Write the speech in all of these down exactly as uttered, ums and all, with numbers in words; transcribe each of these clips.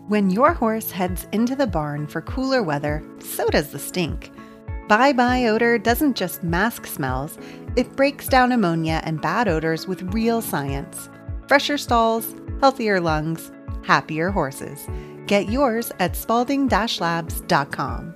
When your horse heads into the barn for cooler weather, so does the stink. Bye-bye odor doesn't just mask smells, it breaks down ammonia and bad odors with real science. Fresher stalls, healthier lungs, happier horses. Get yours at spalding dash labs dot com.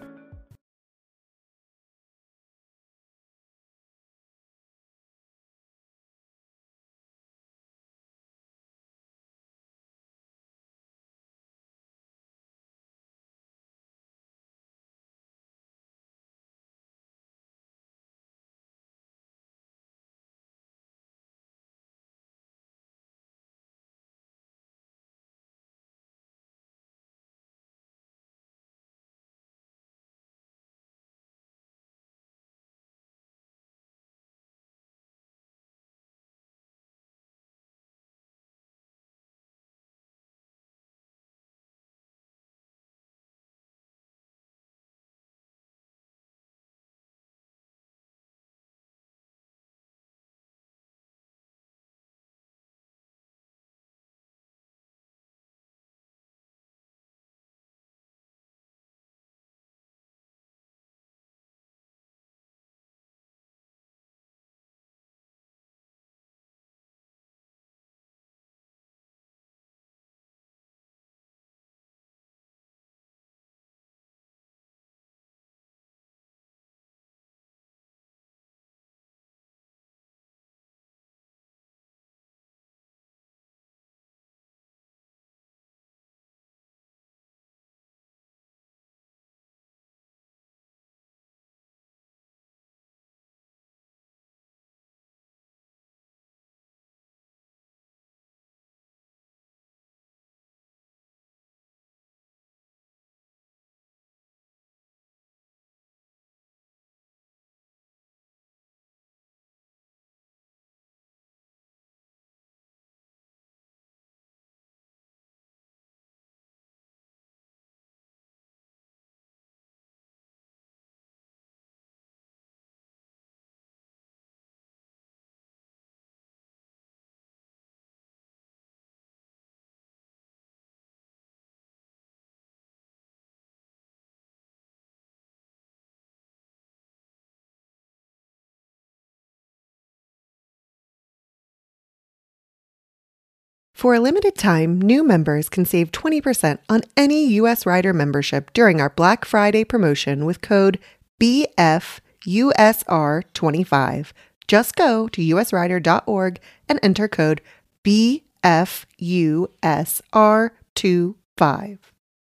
For a limited time, new members can save twenty percent on any U S Rider membership during our Black Friday promotion with code B F U S R twenty-five. Just go to U S rider dot org and enter code B F U S R twenty-five.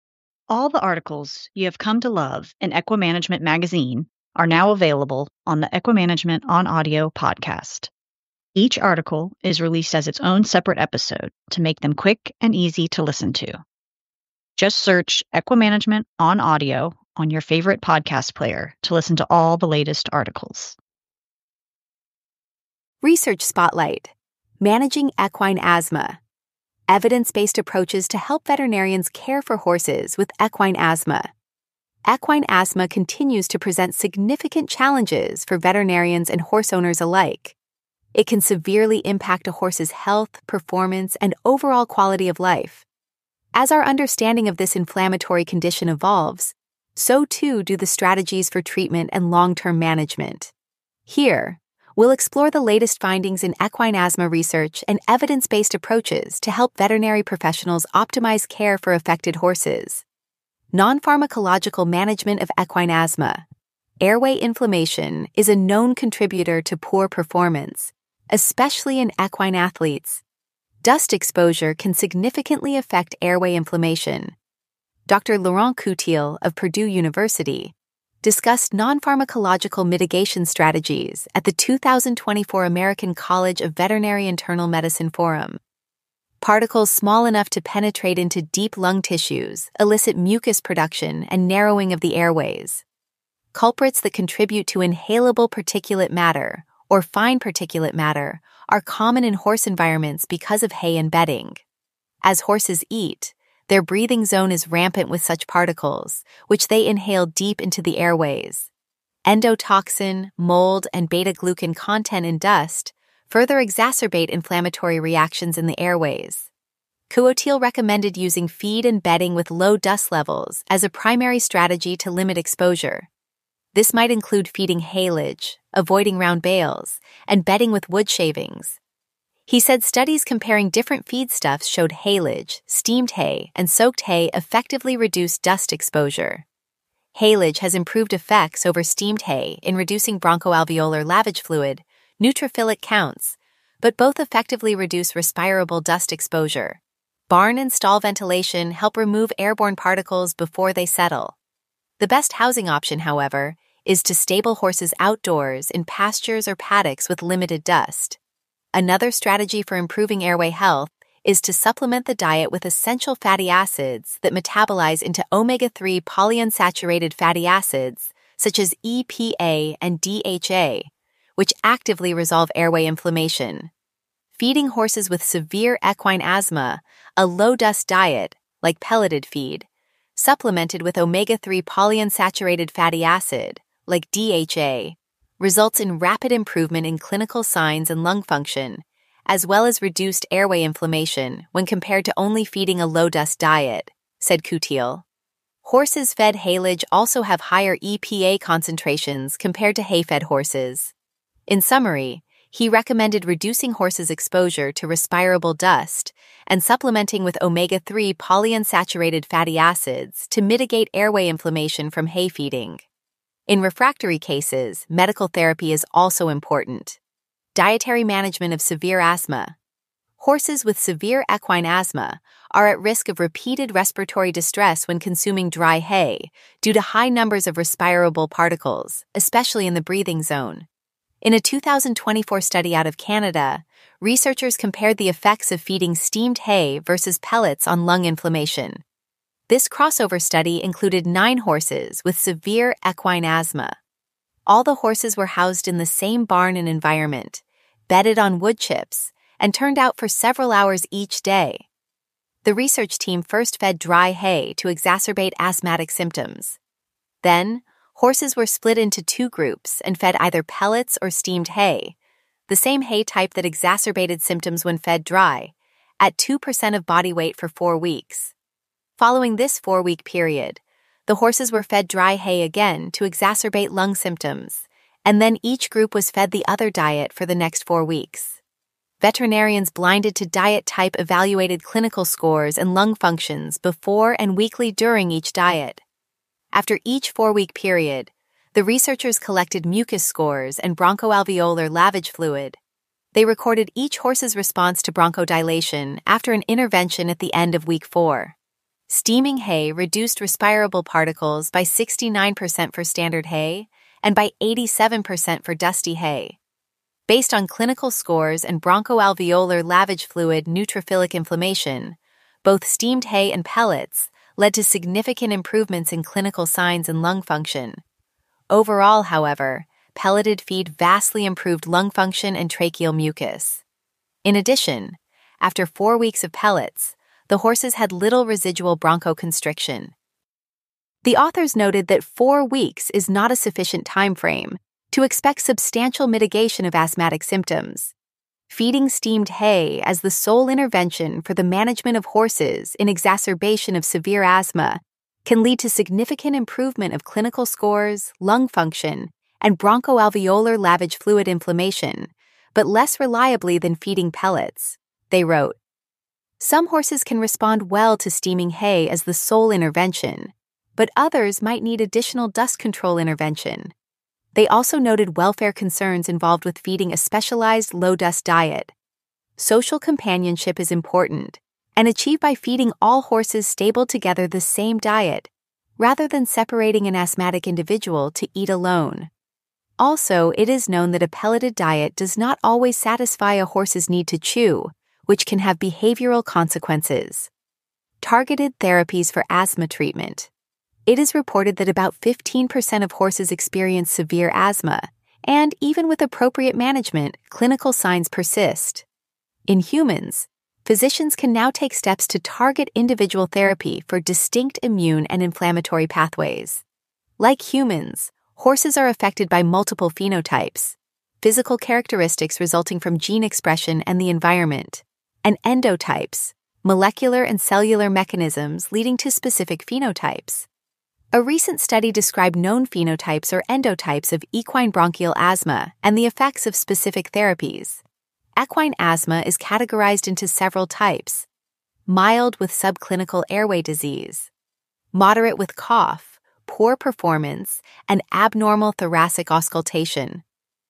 All the articles you have come to love in Equimanagement magazine are now available on the Equimanagement on Audio podcast. Each article is released as its own separate episode to make them quick and easy to listen to. Just search Equimanagement on Audio on your favorite podcast player to listen to all the latest articles. Research Spotlight: Managing Equine Asthma. Evidence-based approaches to help veterinarians care for horses with equine asthma. Equine asthma continues to present significant challenges for veterinarians and horse owners alike. It can severely impact a horse's health, performance, and overall quality of life. As our understanding of this inflammatory condition evolves, so too do the strategies for treatment and long-term management. Here, we'll explore the latest findings in equine asthma research and evidence-based approaches to help veterinary professionals optimize care for affected horses. Non-pharmacological management of equine asthma. Airway inflammation is a known contributor to poor performance, especially in equine athletes. Dust exposure can significantly affect airway inflammation. Doctor Laurent Coutil of Purdue University discussed non-pharmacological mitigation strategies at the two thousand twenty-four American College of Veterinary Internal Medicine Forum. Particles small enough to penetrate into deep lung tissues elicit mucus production and narrowing of the airways. Culprits that contribute to inhalable particulate matter, or fine particulate matter, are common in horse environments because of hay and bedding. As horses eat, their breathing zone is rampant with such particles, which they inhale deep into the airways. Endotoxin, mold, and beta-glucan content in dust further exacerbate inflammatory reactions in the airways. Kuotil recommended using feed and bedding with low dust levels as a primary strategy to limit exposure. This might include feeding haylage, avoiding round bales, and bedding with wood shavings. He said studies comparing different feedstuffs showed haylage, steamed hay, and soaked hay effectively reduced dust exposure. Haylage has improved effects over steamed hay in reducing bronchoalveolar lavage fluid, neutrophilic counts, but both effectively reduce respirable dust exposure. Barn and stall ventilation help remove airborne particles before they settle. The best housing option, however, is to stable horses outdoors in pastures or paddocks with limited dust. Another strategy for improving airway health is to supplement the diet with essential fatty acids that metabolize into omega three polyunsaturated fatty acids, such as E P A and D H A, which actively resolve airway inflammation. Feeding horses with severe equine asthma a low-dust diet, like pelleted feed, supplemented with omega three polyunsaturated fatty acid, like D H A, results in rapid improvement in clinical signs and lung function, as well as reduced airway inflammation when compared to only feeding a low-dust diet, said Kuotil. Horses fed haylage also have higher E P A concentrations compared to hay-fed horses. In summary, he recommended reducing horses' exposure to respirable dust and supplementing with omega three polyunsaturated fatty acids to mitigate airway inflammation from hay feeding. In refractory cases, medical therapy is also important. Dietary management of severe asthma. Horses with severe equine asthma are at risk of repeated respiratory distress when consuming dry hay due to high numbers of respirable particles, especially in the breathing zone. In a two thousand twenty-four study out of Canada, researchers compared the effects of feeding steamed hay versus pellets on lung inflammation. This crossover study included nine horses with severe equine asthma. All the horses were housed in the same barn and environment, bedded on wood chips, and turned out for several hours each day. The research team first fed dry hay to exacerbate asthmatic symptoms. Then, horses were split into two groups and fed either pellets or steamed hay, the same hay type that exacerbated symptoms when fed dry, at two percent of body weight for four weeks. Following this four-week period, the horses were fed dry hay again to exacerbate lung symptoms, and then each group was fed the other diet for the next four weeks. Veterinarians blinded to diet type evaluated clinical scores and lung functions before and weekly during each diet. After each four-week period, the researchers collected mucus scores and bronchoalveolar lavage fluid. They recorded each horse's response to bronchodilation after an intervention at the end of week four. Steaming hay reduced respirable particles by sixty-nine percent for standard hay and by eighty-seven percent for dusty hay. Based on clinical scores and bronchoalveolar lavage fluid neutrophilic inflammation, both steamed hay and pellets led to significant improvements in clinical signs and lung function. Overall, however, pelleted feed vastly improved lung function and tracheal mucus. In addition, after four weeks of pellets, the horses had little residual bronchoconstriction. The authors noted that four weeks is not a sufficient time frame to expect substantial mitigation of asthmatic symptoms. Feeding steamed hay as the sole intervention for the management of horses in exacerbation of severe asthma can lead to significant improvement of clinical scores, lung function, and bronchoalveolar lavage fluid inflammation, but less reliably than feeding pellets, they wrote. Some horses can respond well to steaming hay as the sole intervention, but others might need additional dust control intervention. They also noted welfare concerns involved with feeding a specialized low-dust diet. Social companionship is important, and achieved by feeding all horses stabled together the same diet, rather than separating an asthmatic individual to eat alone. Also, it is known that a pelleted diet does not always satisfy a horse's need to chew, which can have behavioral consequences. Targeted therapies for asthma treatment. It is reported that about fifteen percent of horses experience severe asthma, and even with appropriate management, clinical signs persist. In humans, physicians can now take steps to target individual therapy for distinct immune and inflammatory pathways. Like humans, horses are affected by multiple phenotypes, physical characteristics resulting from gene expression and the environment, and endotypes, molecular and cellular mechanisms leading to specific phenotypes. A recent study described known phenotypes or endotypes of equine bronchial asthma and the effects of specific therapies. Equine asthma is categorized into several types: mild with subclinical airway disease, moderate with cough, poor performance, and abnormal thoracic auscultation,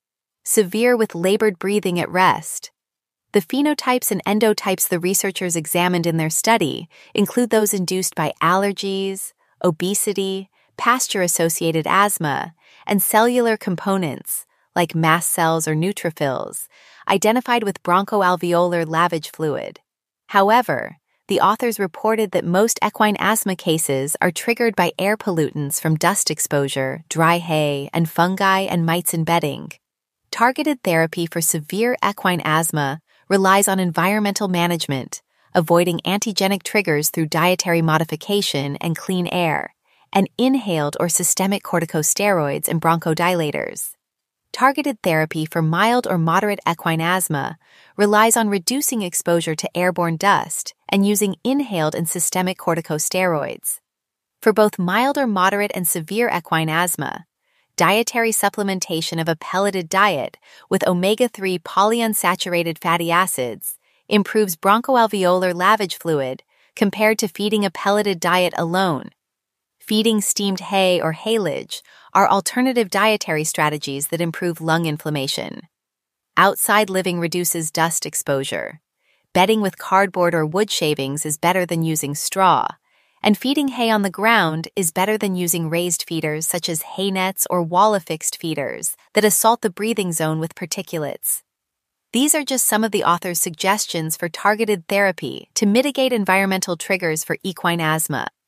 severe with labored breathing at rest. The phenotypes and endotypes the researchers examined in their study include those induced by allergies, obesity, pasture-associated asthma, and cellular components, like mast cells or neutrophils, identified with bronchoalveolar lavage fluid. However, the authors reported that most equine asthma cases are triggered by air pollutants from dust exposure, dry hay, and fungi and mites in bedding. Targeted therapy for severe equine asthma relies on environmental management, avoiding antigenic triggers through dietary modification and clean air, and inhaled or systemic corticosteroids and bronchodilators. Targeted therapy for mild or moderate equine asthma relies on reducing exposure to airborne dust and using inhaled and systemic corticosteroids. For both mild or moderate and severe equine asthma, dietary supplementation of a pelleted diet with omega three polyunsaturated fatty acids improves bronchoalveolar lavage fluid compared to feeding a pelleted diet alone. Feeding steamed hay or haylage are alternative dietary strategies that improve lung inflammation. Outside living reduces dust exposure. Bedding with cardboard or wood shavings is better than using straw, and feeding hay on the ground is better than using raised feeders such as hay nets or wall-affixed feeders that assault the breathing zone with particulates. These are just some of the author's suggestions for targeted therapy to mitigate environmental triggers for equine asthma.